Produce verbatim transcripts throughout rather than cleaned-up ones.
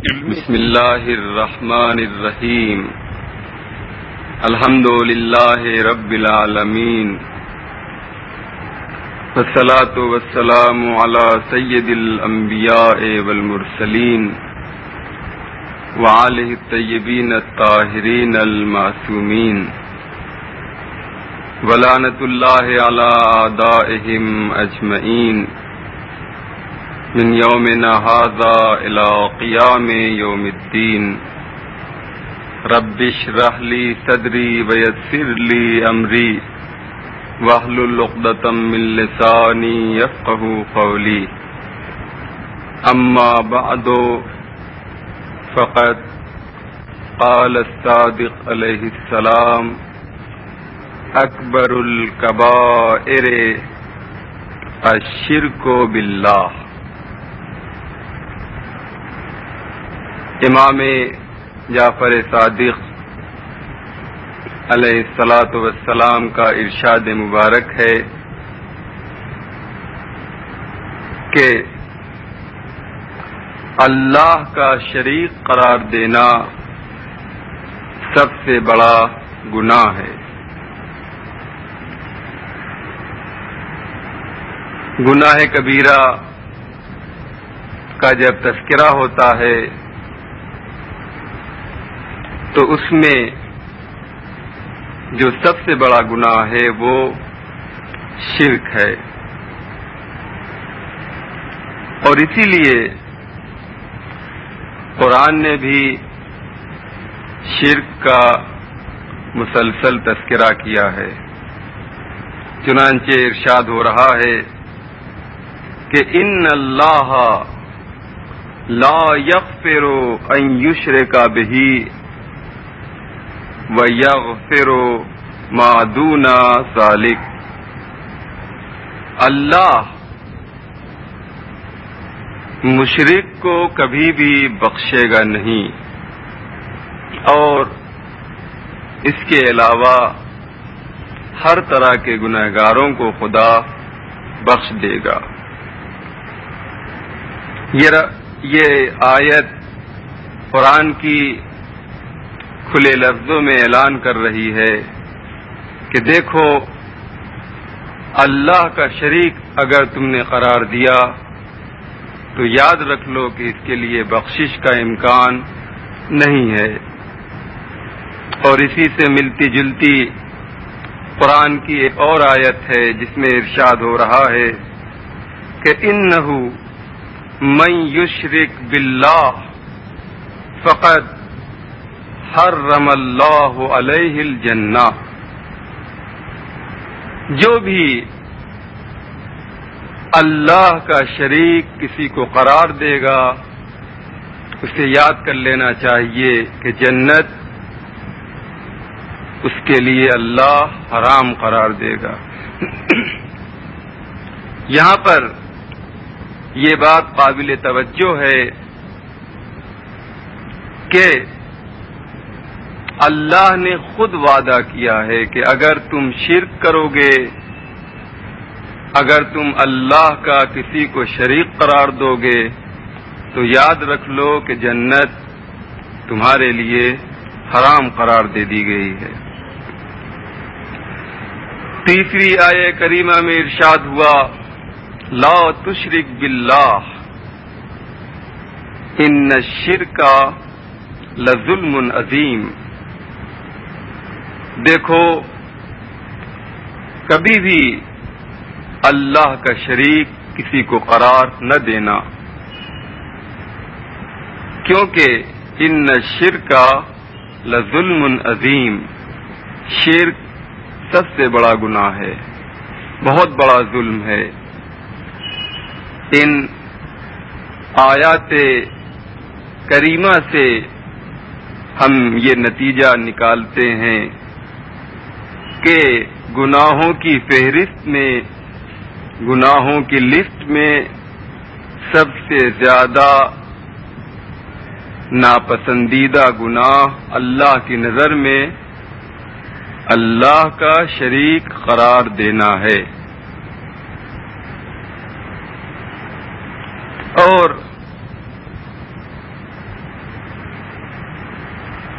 بسم اللہ الرحمن الرحیم الحمد للہ رب العالمین والصلاة والسلام علی سید الانبیاء والمرسلین وآلہ الطیبین الطاہرین المعصومین ولعنۃ اللہ علی اعدائہم اجمعین من یومنا ھذا الی قیام یوم الدین رب اشرح لی صدری ویسر لی امری واحلل عقدۃ من لسانی یفقہوا قولی اما بعد فقد قال الصادق علیہ السلام اکبر الکبائر الشرک باللہ۔ امام جعفر صادق علیہ الصلاۃ والسلام کا ارشاد مبارک ہے کہ اللہ کا شریک قرار دینا سب سے بڑا گناہ ہے۔ گناہ کبیرہ کا جب تذکرہ ہوتا ہے تو اس میں جو سب سے بڑا گناہ ہے وہ شرک ہے، اور اسی لیے قرآن نے بھی شرک کا مسلسل تذکرہ کیا ہے۔ چنانچہ ارشاد ہو رہا ہے کہ ان اللہ لا یغفر ان یشرک بہ وَيَغْفِرُ مَا دُونَ ذَلِكَ، اللہ مشرک کو کبھی بھی بخشے گا نہیں، اور اس کے علاوہ ہر طرح کے گنہگاروں کو خدا بخش دے گا۔ یہ آیت قرآن کی کھلے لفظوں میں اعلان کر رہی ہے کہ دیکھو، اللہ کا شریک اگر تم نے قرار دیا تو یاد رکھ لو کہ اس کے لیے بخشش کا امکان نہیں ہے۔ اور اسی سے ملتی جلتی قرآن کی ایک اور آیت ہے جس میں ارشاد ہو رہا ہے کہ انہ من یشرک باللہ فقد حرم اللہ علیہ الجنہ، جو بھی اللہ کا شریک کسی کو قرار دے گا اسے یاد کر لینا چاہیے کہ جنت اس کے لیے اللہ حرام قرار دے گا۔ یہاں پر یہ بات قابل توجہ ہے کہ اللہ نے خود وعدہ کیا ہے کہ اگر تم شرک کرو گے، اگر تم اللہ کا کسی کو شریک قرار دو گے تو یاد رکھ لو کہ جنت تمہارے لیے حرام قرار دے دی گئی ہے۔ تیسری آیہ کریمہ میں ارشاد ہوا لا تشرک باللہ ان الشرک لظلم عظیم، دیکھو کبھی بھی اللہ کا شریک کسی کو قرار نہ دینا، کیونکہ ان الشرک لظلم عظیم، شرک سب سے بڑا گناہ ہے، بہت بڑا ظلم ہے۔ ان آیات کریمہ سے ہم یہ نتیجہ نکالتے ہیں کہ گناہوں کی فہرست میں، گناہوں کی لسٹ میں سب سے زیادہ ناپسندیدہ گناہ اللہ کی نظر میں اللہ کا شریک قرار دینا ہے۔ اور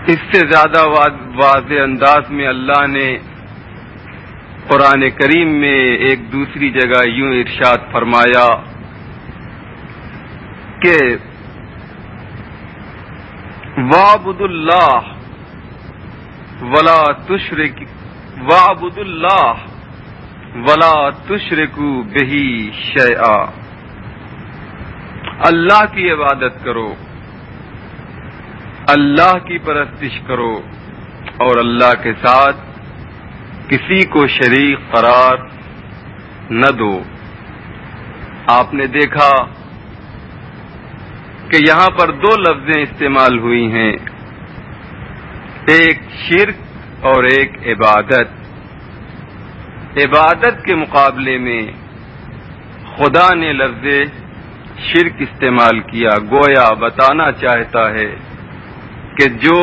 اس سے زیادہ واضح انداز میں اللہ نے قرآن کریم میں ایک دوسری جگہ یوں ارشاد فرمایا کہ وَاعْبُدُوا اللَّهَ وَلَا تُشْرِكُوا وَاعْبُدُوا اللَّهَ وَلَا تُشْرِكُوا بِهِ شَيْئًا، اللہ کی عبادت کرو، اللہ کی پرستش کرو اور اللہ کے ساتھ کسی کو شریک قرار نہ دو۔ آپ نے دیکھا کہ یہاں پر دو لفظیں استعمال ہوئی ہیں، ایک شرک اور ایک عبادت۔ عبادت کے مقابلے میں خدا نے لفظ شرک استعمال کیا، گویا بتانا چاہتا ہے کہ جو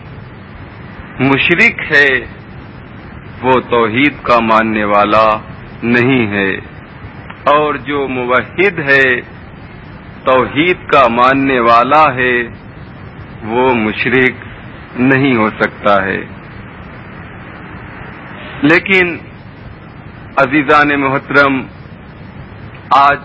مشرک ہے وہ توحید کا ماننے والا نہیں ہے، اور جو موحد ہے، توحید کا ماننے والا ہے، وہ مشرک نہیں ہو سکتا ہے۔ لیکن عزیزان محترم، آج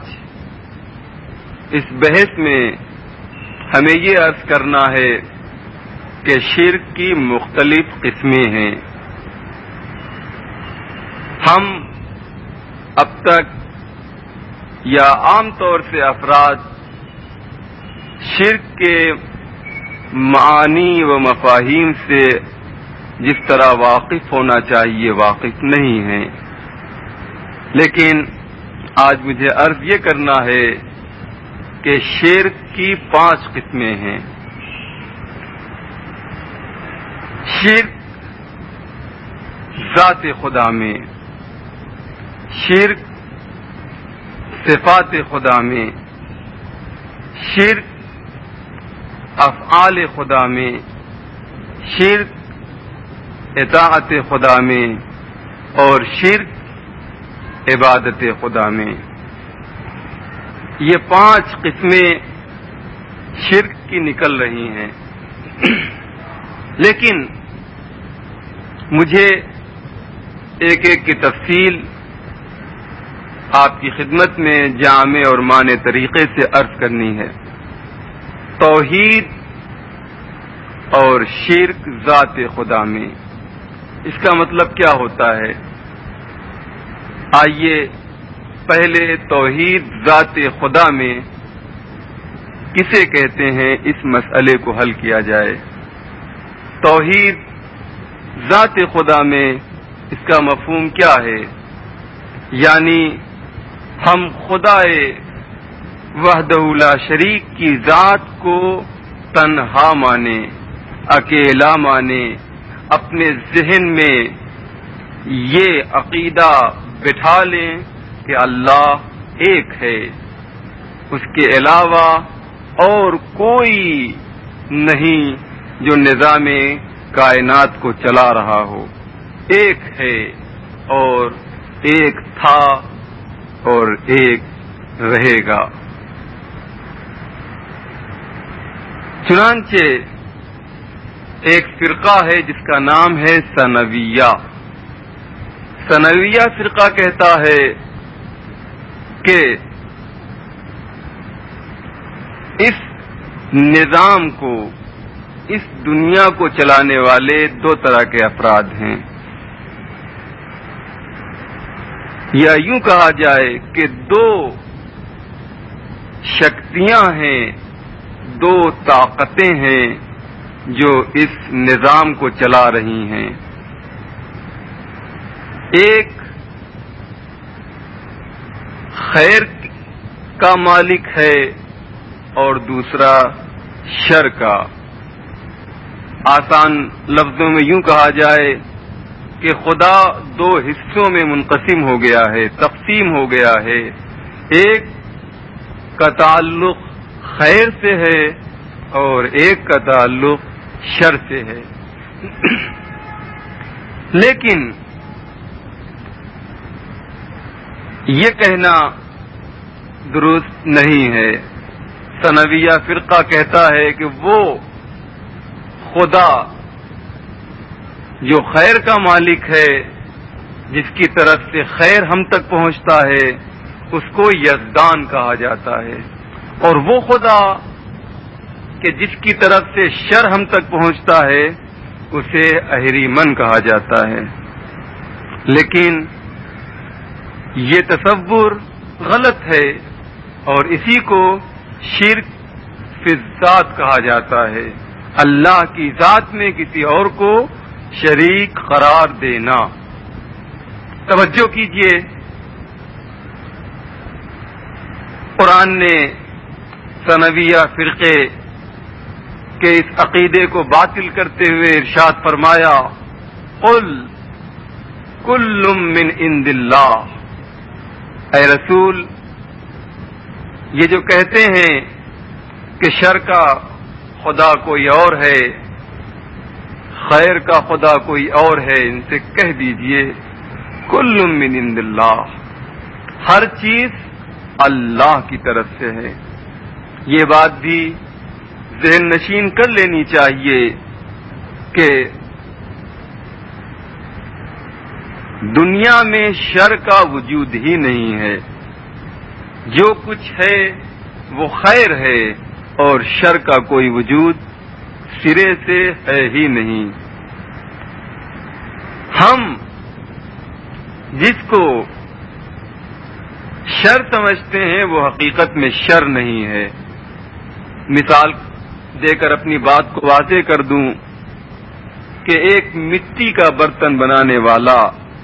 اس بحث میں ہمیں یہ عرض کرنا ہے کہ شرک کی مختلف قسمیں ہیں۔ ہم اب تک یا عام طور سے افراد شرک کے معانی و مفاہیم سے جس طرح واقف ہونا چاہیے واقف نہیں ہیں، لیکن آج مجھے عرض یہ کرنا ہے کہ شرک کی پانچ قسمیں ہیں۔ شرک ذات خدا میں، شرک صفات خدا میں، شرک افعال خدا میں، شرک اطاعت خدا میں، اور شرک عبادت خدا میں۔ یہ پانچ قسمیں شرک کی نکل رہی ہیں، لیکن مجھے ایک ایک کی تفصیل آپ کی خدمت میں جامع اور معنی طریقے سے عرض کرنی ہے۔ توحید اور شرک ذات خدا میں، اس کا مطلب کیا ہوتا ہے؟ آئیے پہلے توحید ذات خدا میں کسے کہتے ہیں اس مسئلے کو حل کیا جائے۔ توحید ذات خدا میں اس کا مفہوم کیا ہے؟ یعنی ہم خدائے وحدہ لا شریک کی ذات کو تنہا مانے، اکیلا مانے، اپنے ذہن میں یہ عقیدہ بٹھا لیں کہ اللہ ایک ہے، اس کے علاوہ اور کوئی نہیں جو نظام کائنات کو چلا رہا ہو، ایک ہے اور ایک تھا اور ایک رہے گا۔ چنانچہ ایک فرقہ ہے جس کا نام ہے ثنویہ۔ ثنویہ فرقہ کہتا ہے کہ اس نظام کو، اس دنیا کو چلانے والے دو طرح کے افراد ہیں، یا یوں کہا جائے کہ دو شکتیاں ہیں، دو طاقتیں ہیں جو اس نظام کو چلا رہی ہیں۔ ایک خیر کا مالک ہے اور دوسرا شر کا۔ آسان لفظوں میں یوں کہا جائے کہ خدا دو حصوں میں منقسم ہو گیا ہے، تقسیم ہو گیا ہے۔ ایک کا تعلق خیر سے ہے اور ایک کا تعلق شر سے ہے۔ لیکن یہ کہنا درست نہیں ہے۔ ثنویہ فرقہ کہتا ہے کہ وہ خدا جو خیر کا مالک ہے، جس کی طرف سے خیر ہم تک پہنچتا ہے، اس کو یزدان کہا جاتا ہے، اور وہ خدا کہ جس کی طرف سے شر ہم تک پہنچتا ہے اسے اہریمن کہا جاتا ہے۔ لیکن یہ تصور غلط ہے اور اسی کو شرک فی الذات کہا جاتا ہے، اللہ کی ذات میں کسی اور کو شریک قرار دینا۔ توجہ کیجیے، قرآن نے ثنویہ فرقے کے اس عقیدے کو باطل کرتے ہوئے ارشاد فرمایا، قل کل من عند اللہ۔ اے رسول، یہ جو کہتے ہیں کہ شر کا خدا کوئی اور ہے، خیر کا خدا کوئی اور ہے، ان سے کہہ دیجئے کل من عند اللہ، ہر چیز اللہ کی طرف سے ہے۔ یہ بات بھی ذہن نشین کر لینی چاہیے کہ دنیا میں شر کا وجود ہی نہیں ہے، جو کچھ ہے وہ خیر ہے، اور شر کا کوئی وجود سرے سے ہے ہی نہیں۔ ہم جس کو شر سمجھتے ہیں وہ حقیقت میں شر نہیں ہے۔ مثال دے کر اپنی بات کو واضح کر دوں کہ ایک مٹی کا برتن بنانے والا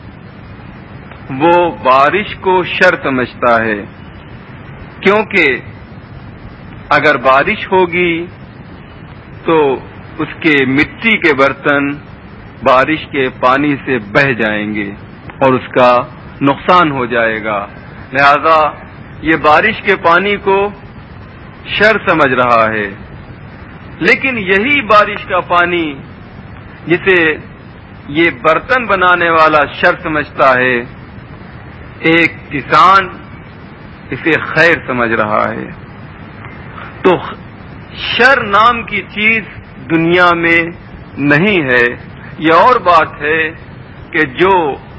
وہ بارش کو شر سمجھتا ہے، کیونکہ اگر بارش ہوگی تو اس کے مٹی کے برتن بارش کے پانی سے بہہ جائیں گے اور اس کا نقصان ہو جائے گا، لہذا یہ بارش کے پانی کو شر سمجھ رہا ہے۔ لیکن یہی بارش کا پانی جسے یہ برتن بنانے والا شر سمجھتا ہے، ایک کسان اسے خیر سمجھ رہا ہے۔ تو شر نام کی چیز دنیا میں نہیں ہے۔ یہ اور بات ہے کہ جو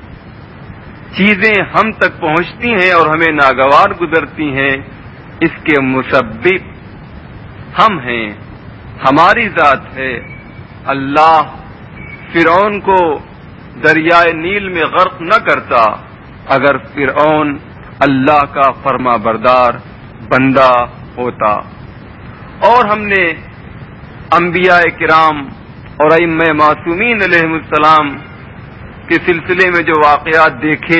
چیزیں ہم تک پہنچتی ہیں اور ہمیں ناگوار گزرتی ہیں، اس کے مسبب ہم ہیں، ہماری ذات ہے۔ اللہ فرعون کو دریائے نیل میں غرق نہ کرتا اگر فرعون اللہ کا فرما بردار بندہ ہوتا۔ اور ہم نے انبیاء کرام اور ائمہ معصومین علیہم السلام کے سلسلے میں جو واقعات دیکھے،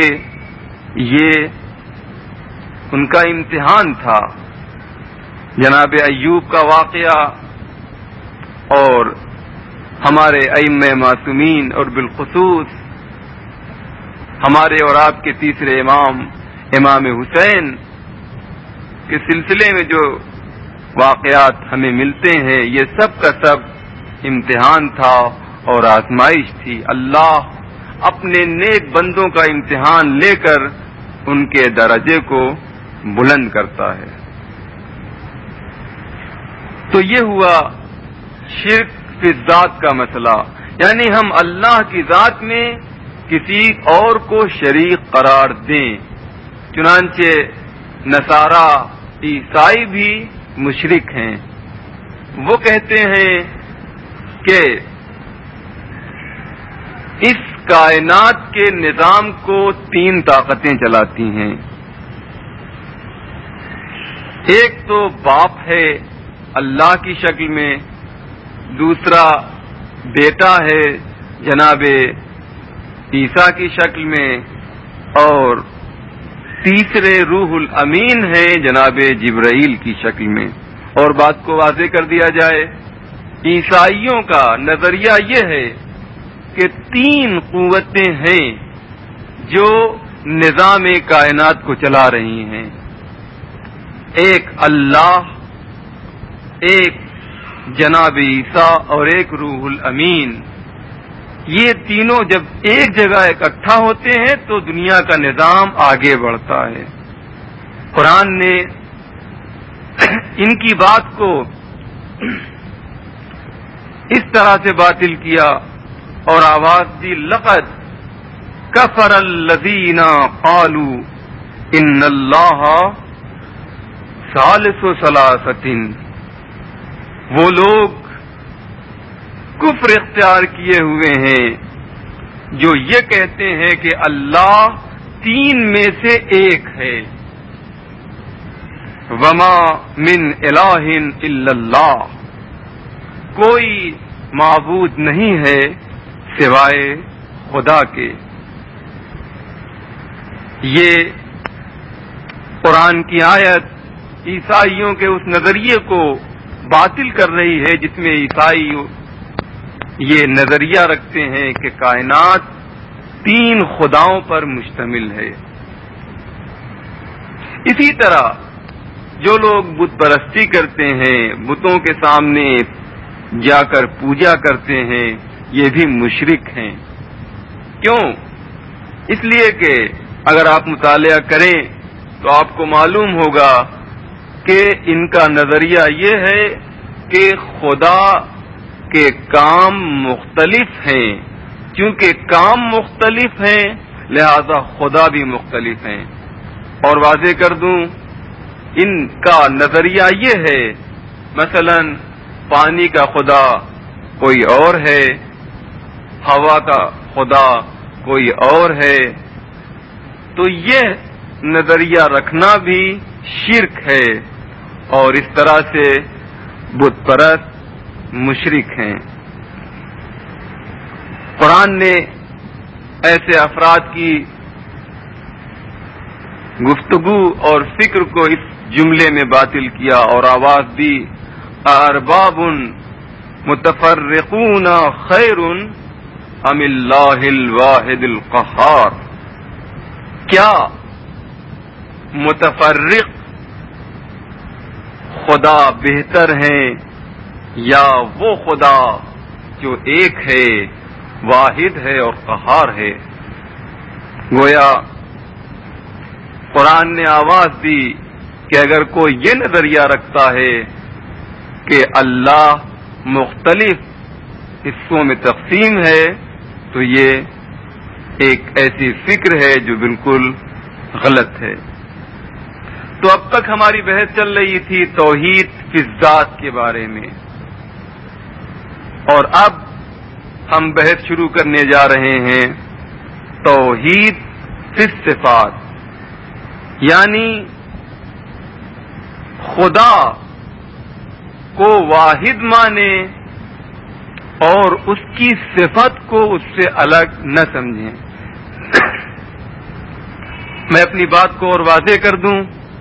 یہ ان کا امتحان تھا۔ جناب ایوب کا واقعہ اور ہمارے ائمہ معصومین اور بالخصوص ہمارے اور آپ کے تیسرے امام امام حسین کے سلسلے میں جو واقعات ہمیں ملتے ہیں، یہ سب کا سب امتحان تھا اور آزمائش تھی۔ اللہ اپنے نیک بندوں کا امتحان لے کر ان کے درجے کو بلند کرتا ہے۔ تو یہ ہوا شرک فی الذات کا مسئلہ، یعنی ہم اللہ کی ذات میں کسی اور کو شریک قرار دیں۔ چنانچہ نصارہ عیسائی بھی مشرک ہیں۔ وہ کہتے ہیں کہ اس کائنات کے نظام کو تین طاقتیں چلاتی ہیں۔ ایک تو باپ ہے اللہ کی شکل میں، دوسرا بیٹا ہے جناب عیسیٰ کی شکل میں، اور تیسرے روح الامین ہے جناب جبرائیل کی شکل میں۔ اور بات کو واضح کر دیا جائے، عیسائیوں کا نظریہ یہ ہے کہ تین قوتیں ہیں جو نظام کائنات کو چلا رہی ہیں، ایک اللہ، ایک جناب عیسیٰ اور ایک روح الامین۔ یہ تینوں جب ایک جگہ اکٹھا ہوتے ہیں تو دنیا کا نظام آگے بڑھتا ہے۔ قرآن نے ان کی بات کو اس طرح سے باطل کیا اور آواز دی لقد کفر الذین قالوا ان اللہ ثالث ثلاثۃ، وہ لوگ کفر اختیار کیے ہوئے ہیں جو یہ کہتے ہیں کہ اللہ تین میں سے ایک ہے. وما من الہ الا اللہ، کوئی معبود نہیں ہے سوائے خدا کے. یہ قرآن کی آیت عیسائیوں کے اس نظریے کو باطل کر رہی ہے جس میں عیسائی یہ نظریہ رکھتے ہیں کہ کائنات تین خداؤں پر مشتمل ہے. اسی طرح جو لوگ بت پرستی کرتے ہیں، بتوں کے سامنے جا کر پوجا کرتے ہیں، یہ بھی مشرک ہیں. کیوں؟ اس لیے کہ اگر آپ مطالعہ کریں تو آپ کو معلوم ہوگا کہ ان کا نظریہ یہ ہے کہ خدا کے کام مختلف ہیں. چونکہ کام مختلف ہیں لہذا خدا بھی مختلف ہیں. اور واضح کر دوں، ان کا نظریہ یہ ہے مثلا پانی کا خدا کوئی اور ہے، ہوا کا خدا کوئی اور ہے. تو یہ نظریہ رکھنا بھی شرک ہے اور اس طرح سے بت پرست مشرک ہیں. قرآن نے ایسے افراد کی گفتگو اور فکر کو اس جملے میں باطل کیا اور آواز دی ارباب متفرقون خیر ام اللہ الواحد القہار. کیا متفرق خدا بہتر ہیں یا وہ خدا جو ایک ہے، واحد ہے اور قہار ہے؟ گویا قرآن نے آواز دی کہ اگر کوئی یہ نظریہ رکھتا ہے کہ اللہ مختلف حصوں میں تقسیم ہے تو یہ ایک ایسی فکر ہے جو بالکل غلط ہے. تو اب تک ہماری بحث چل رہی تھی توحید فی الذات کے بارے میں، اور اب ہم بحث شروع کرنے جا رہے ہیں توحید فی الصفات، یعنی خدا کو واحد مانے اور اس کی صفت کو اس سے الگ نہ سمجھیں. میں اپنی بات کو اور واضح کر دوں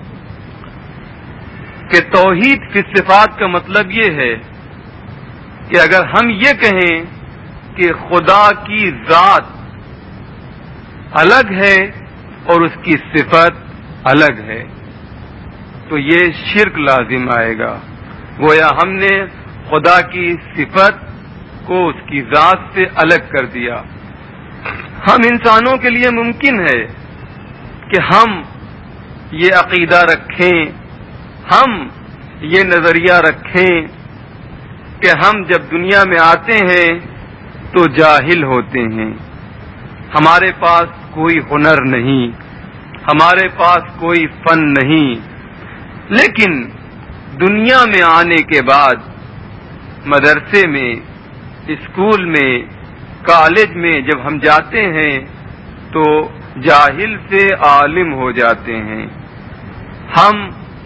کہ توحید فی الصفات کا مطلب یہ ہے کہ اگر ہم یہ کہیں کہ خدا کی ذات الگ ہے اور اس کی صفت الگ ہے تو یہ شرک لازم آئے گا. گویا ہم نے خدا کی صفت کو اس کی ذات سے الگ کر دیا. ہم انسانوں کے لیے ممکن ہے کہ ہم یہ عقیدہ رکھیں، ہم یہ نظریہ رکھیں کہ ہم جب دنیا میں آتے ہیں تو جاہل ہوتے ہیں، ہمارے پاس کوئی ہنر نہیں، ہمارے پاس کوئی فن نہیں، لیکن دنیا میں آنے کے بعد مدرسے میں، اسکول میں، کالج میں جب ہم جاتے ہیں تو جاہل سے عالم ہو جاتے ہیں. ہم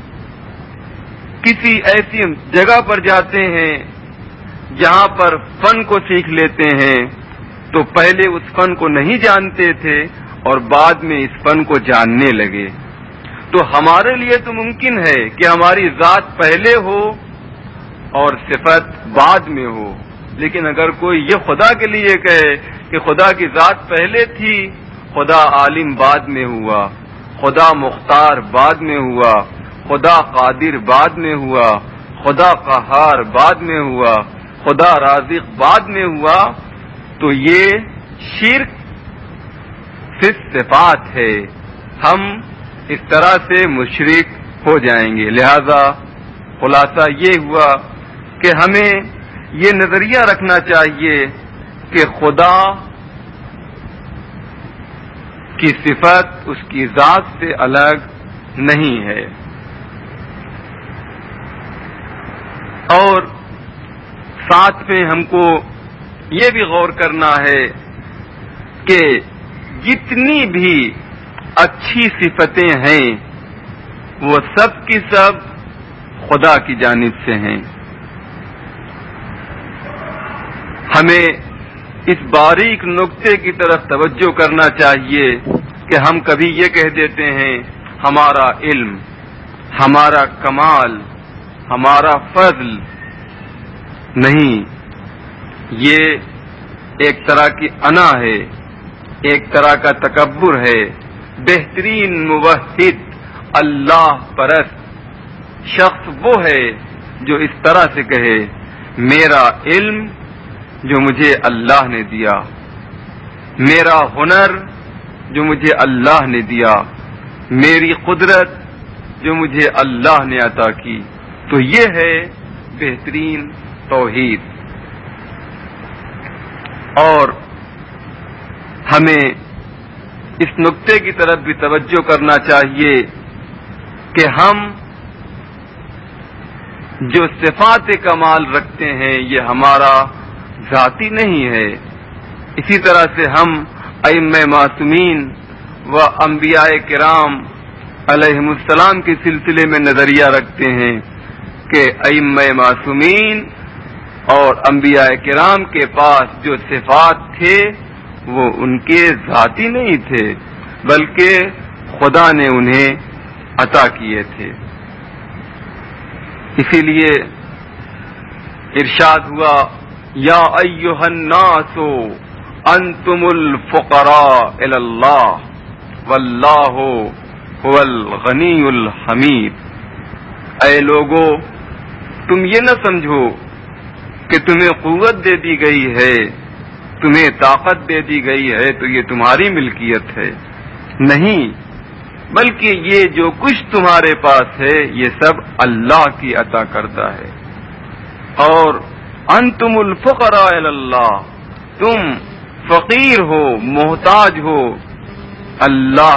کسی ایسی جگہ پر جاتے ہیں جہاں پر فن کو سیکھ لیتے ہیں تو پہلے اس فن کو نہیں جانتے تھے اور بعد میں اس فن کو جاننے لگے. تو ہمارے لیے تو ممکن ہے کہ ہماری ذات پہلے ہو اور صفت بعد میں ہو، لیکن اگر کوئی یہ خدا کے لیے کہے کہ خدا کی ذات پہلے تھی، خدا عالم بعد میں ہوا، خدا مختار بعد میں ہوا، خدا قادر بعد میں ہوا، خدا قہار بعد میں ہوا، خدا رازق بعد میں ہوا، تو یہ شرک فی الصفات ہے. ہم اس طرح سے مشرک ہو جائیں گے. لہذا خلاصہ یہ ہوا کہ ہمیں یہ نظریہ رکھنا چاہیے کہ خدا کی صفت اس کی ذات سے الگ نہیں ہے. اور ساتھ میں ہم کو یہ بھی غور کرنا ہے کہ جتنی بھی اچھی صفتیں ہیں وہ سب کی سب خدا کی جانب سے ہیں. ہمیں اس باریک نقطے کی طرف توجہ کرنا چاہیے کہ ہم کبھی یہ کہہ دیتے ہیں ہمارا علم، ہمارا کمال، ہمارا فضل. نہیں، یہ ایک طرح کی انا ہے، ایک طرح کا تکبر ہے. بہترین موحد اللہ پرست شخص وہ ہے جو اس طرح سے کہے میرا علم جو مجھے اللہ نے دیا، میرا ہنر جو مجھے اللہ نے دیا، میری قدرت جو مجھے اللہ نے عطا کی. تو یہ ہے بہترین توحید. اور ہمیں اس نقطے کی طرف بھی توجہ کرنا چاہیے کہ ہم جو صفات کمال رکھتے ہیں یہ ہمارا ذاتی نہیں ہے. اسی طرح سے ہم ائمہ معصومین و انبیاء کرام علیہم السلام کے سلسلے میں نظریہ رکھتے ہیں کہ ائمہ معصومین اور انبیاء کرام کے پاس جو صفات تھے وہ ان کے ذاتی نہیں تھے بلکہ خدا نے انہیں عطا کیے تھے. اسی لیے ارشاد ہوا یا ایھا الناس انتم الفقراء الی اللہ واللہ هو الغنی الحمید. اے لوگو، تم یہ نہ سمجھو کہ تمہیں قوت دے دی گئی ہے، تمہیں طاقت دے دی گئی ہے تو یہ تمہاری ملکیت ہے. نہیں، بلکہ یہ جو کچھ تمہارے پاس ہے یہ سب اللہ کی عطا کردہ ہے. اور انتم الفقراء الی اللہ، تم فقیر ہو، محتاج ہو. اللہ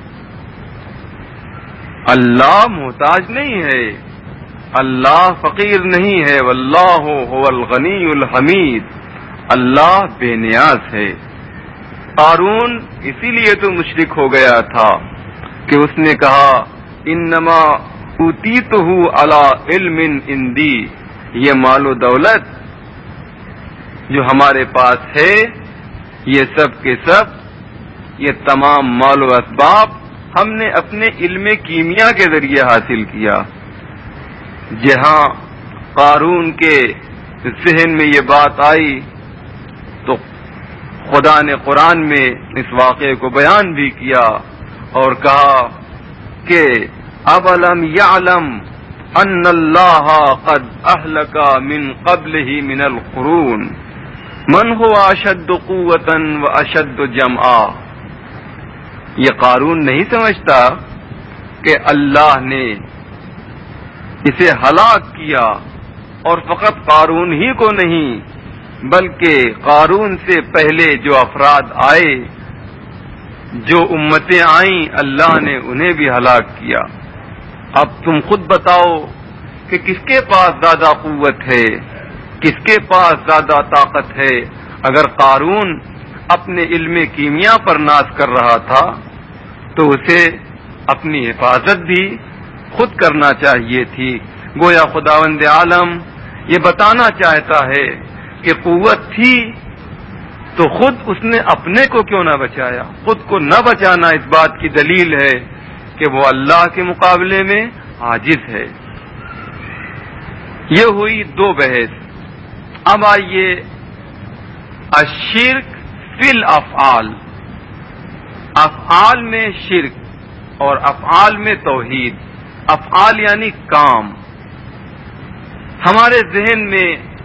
اللہ محتاج نہیں ہے، اللہ فقیر نہیں ہے. واللہ هو الغنی الحمید، اللہ بے نیاز ہے. قارون اسی لیے تو مشرک ہو گیا تھا کہ اس نے کہا انما اوتیتہ علی علم عندی، یہ مال و دولت جو ہمارے پاس ہے یہ سب کے سب، یہ تمام مال و اسباب ہم نے اپنے علم کیمیا کے ذریعے حاصل کیا. جہاں قارون کے ذہن میں یہ بات آئی تو خدا نے قرآن میں اس واقعے کو بیان بھی کیا اور کہا کہ اولم یعلم ان اللہ قد اہلک من قبلہ من القرون من هو اشد قوتا واشد جمعا. یہ قارون نہیں سمجھتا کہ اللہ نے اسے ہلاک کیا، اور فقط قارون ہی کو نہیں بلکہ قارون سے پہلے جو افراد آئے، جو امتیں آئیں، اللہ نے انہیں بھی ہلاک کیا. اب تم خود بتاؤ کہ کس کے پاس زیادہ قوت ہے، کس کے پاس زیادہ طاقت ہے. اگر قارون اپنے علم کیمیا پر ناز کر رہا تھا تو اسے اپنی حفاظت بھی خود کرنا چاہیے تھی. گویا خداوند عالم یہ بتانا چاہتا ہے کہ قوت تھی تو خود اس نے اپنے کو کیوں نہ بچایا. خود کو نہ بچانا اس بات کی دلیل ہے کہ وہ اللہ کے مقابلے میں عاجز ہے. یہ ہوئی دو بحث. اب آئیے الشرک فی الافعال، افعال میں شرک اور افعال میں توحید. افعال یعنی کام. ہمارے ذہن میں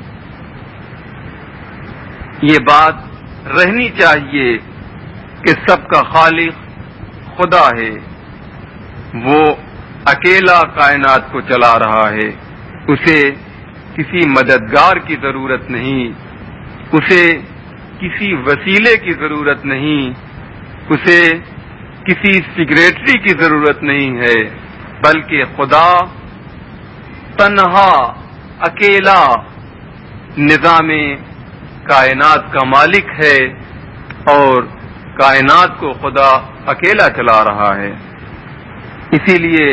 یہ بات رہنی چاہیے کہ سب کا خالق خدا ہے، وہ اکیلا کائنات کو چلا رہا ہے، اسے کسی مددگار کی ضرورت نہیں، اسے کسی وسیلے کی ضرورت نہیں، اسے کسی سیکریٹری کی ضرورت نہیں ہے، بلکہ خدا تنہا اکیلا نظام کائنات کا مالک ہے اور کائنات کو خدا اکیلا چلا رہا ہے۔ اسی لیے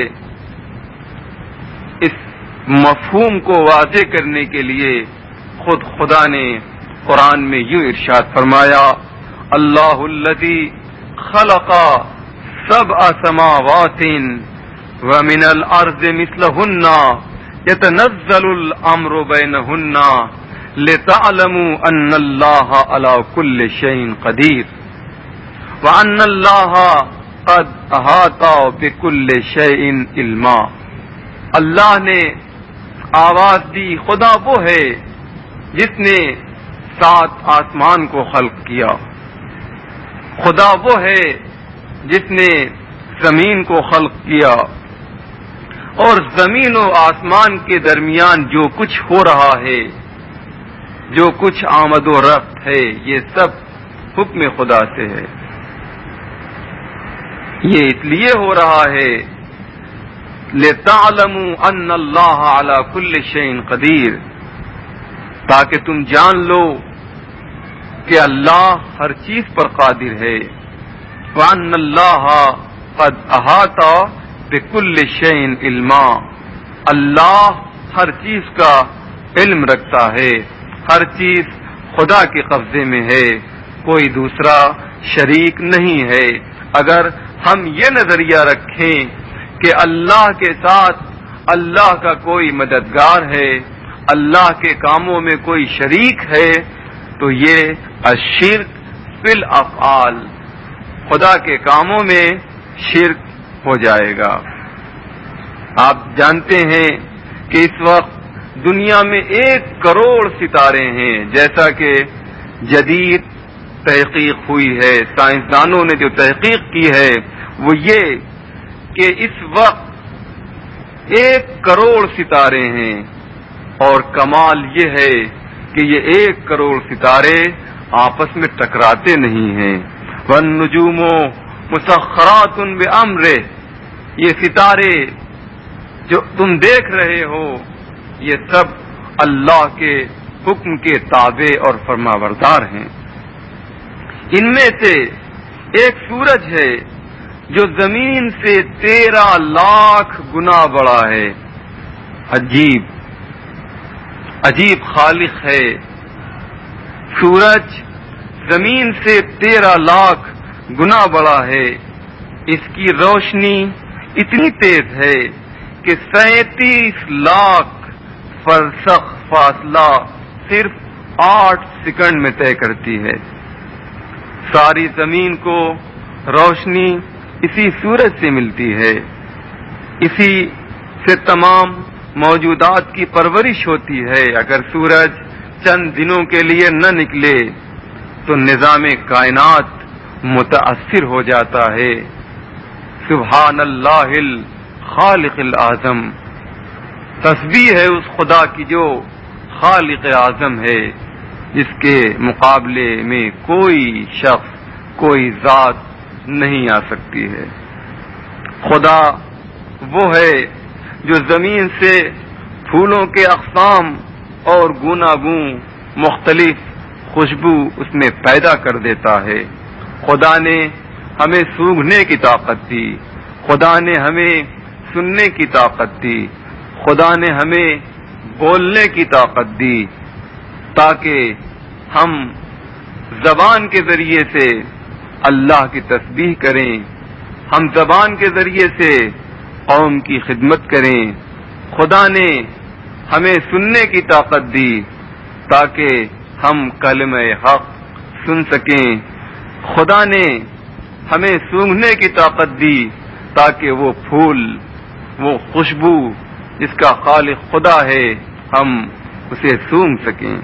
اس مفہوم کو واضح کرنے کے لیے خود خدا نے قرآن میں یوں ارشاد فرمایا، اللہ الذی خلق سبع سماوات ومن الارض مثلہن یتنزل الامر بینہن لتعلموا ان اللہ علی کل شیء قدیر وان اللہ قد احاط بکل شیء علما۔ اللہ نے آواز دی، خدا وہ ہے جس نے سات آسمان کو خلق کیا، خدا وہ ہے جس نے زمین کو خلق کیا، اور زمین و آسمان کے درمیان جو کچھ ہو رہا ہے، جو کچھ آمد و رفت ہے، یہ سب حکم خدا سے ہے۔ یہ اس لیے ہو رہا ہے لِتَعْلَمُوا أَنَّ اللَّهَ عَلَى كُلِّ شَيْءٍ قَدِيرٌ، تاکہ تم جان لو کہ اللہ ہر چیز پر قادر ہے، وَأَنَّ اللَّهَ قَدْ أَحَاطَ بِكُلِّ شَيْءٍ عِلْمًا، اللہ ہر چیز کا علم رکھتا ہے، ہر چیز خدا کے قبضے میں ہے، کوئی دوسرا شریک نہیں ہے۔ اگر ہم یہ نظریہ رکھیں کہ اللہ کے ساتھ اللہ کا کوئی مددگار ہے، اللہ کے کاموں میں کوئی شریک ہے، تو یہ الشرک فی الافعال، خدا کے کاموں میں شرک ہو جائے گا۔ آپ جانتے ہیں کہ اس وقت دنیا میں ایک کروڑ ستارے ہیں، جیسا کہ جدید تحقیق ہوئی ہے، سائنسدانوں نے جو تحقیق کی ہے وہ یہ کہ اس وقت ایک کروڑ ستارے ہیں، اور کمال یہ ہے کہ یہ ایک کروڑ ستارے آپس میں ٹکراتے نہیں ہیں۔ وَالنُّجُومُ مُسَخَّرَاتٌ بِأَمْرِهِ، یہ ستارے جو تم دیکھ رہے ہو یہ سب اللہ کے حکم کے تابع اور فرمانبردار ہیں۔ ان میں سے ایک سورج ہے جو زمین سے تیرہ لاکھ گنا بڑا ہے۔ عجیب عجیب خالق ہے، سورج زمین سے تیرہ لاکھ گنا بڑا ہے، اس کی روشنی اتنی تیز ہے کہ سینتیس لاکھ فرسخ فاصلہ صرف آٹھ سیکنڈ میں طے کرتی ہے۔ ساری زمین کو روشنی اسی سورج سے ملتی ہے، اسی سے تمام موجودات کی پرورش ہوتی ہے۔ اگر سورج چند دنوں کے لیے نہ نکلے تو نظام کائنات متاثر ہو جاتا ہے۔ سبحان اللہ الخالق الاعظم، تسبیح ہے اس خدا کی جو خالق اعظم ہے، جس کے مقابلے میں کوئی شخص کوئی ذات نہیں آ سکتی ہے۔ خدا وہ ہے جو زمین سے پھولوں کے اقسام اور گوناگون مختلف خوشبو اس میں پیدا کر دیتا ہے۔ خدا نے ہمیں سونگھنے کی طاقت دی، خدا نے ہمیں سننے کی طاقت دی، خدا نے ہمیں بولنے کی طاقت دی، تاکہ ہم زبان کے ذریعے سے اللہ کی تسبیح کریں، ہم زبان کے ذریعے سے قوم کی خدمت کریں۔ خدا نے ہمیں سننے کی طاقت دی تاکہ ہم کلمہ حق سن سکیں، خدا نے ہمیں سونگھنے کی طاقت دی تاکہ وہ پھول، وہ خوشبو جس کا خالق خدا ہے، ہم اسے سونگھ سکیں۔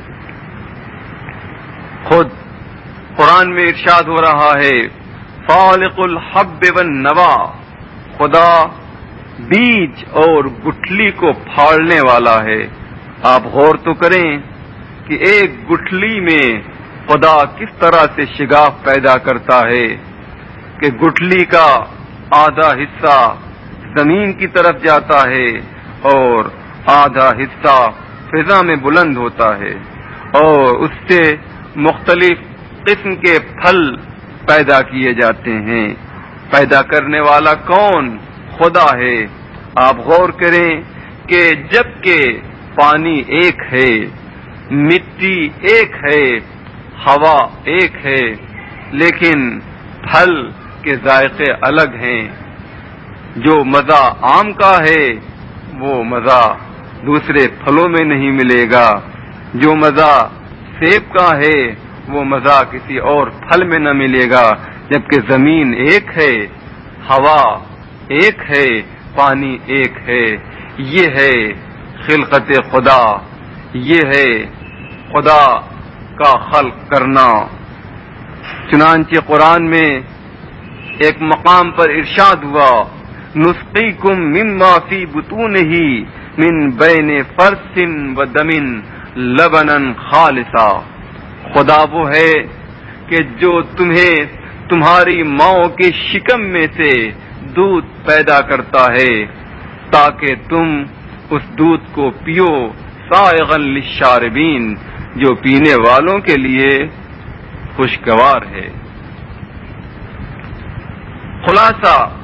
خود قرآن میں ارشاد ہو رہا ہے، فالق الحب والنوا، خدا بیج اور گٹھلی کو پھاڑنے والا ہے۔ آپ غور تو کریں کہ ایک گٹھلی میں خدا کس طرح سے شگاف پیدا کرتا ہے کہ گٹھلی کا آدھا حصہ زمین کی طرف جاتا ہے اور آدھا حصہ فضا میں بلند ہوتا ہے، اور اس سے مختلف قسم کے پھل پیدا کیے جاتے ہیں۔ پیدا کرنے والا کون؟ خدا ہے۔ آپ غور کریں کہ جبکہ پانی ایک ہے، مٹی ایک ہے، ہوا ایک ہے، لیکن پھل کے ذائقے الگ ہیں۔ جو مزہ آم کا ہے وہ مزہ دوسرے پھلوں میں نہیں ملے گا، جو مزہ سیب کا ہے وہ مزہ کسی اور پھل میں نہ ملے گا۔ جبکہ زمین ایک ہے، ہوا ایک ہے، پانی ایک ہے۔ یہ ہے خلقت خدا، یہ ہے خدا کا خلق کرنا۔ چنانچہ قرآن میں ایک مقام پر ارشاد ہوا، نسقیکم مما فی بطونہ من بین فرث و دم لبنا خالصا۔ خدا وہ ہے کہ جو تمہیں تمہاری ماؤں کے شکم میں سے دودھ پیدا کرتا ہے تاکہ تم اس دودھ کو پیو، سائغا للشاربین، جو پینے والوں کے لیے خوشگوار ہے۔ خلاصہ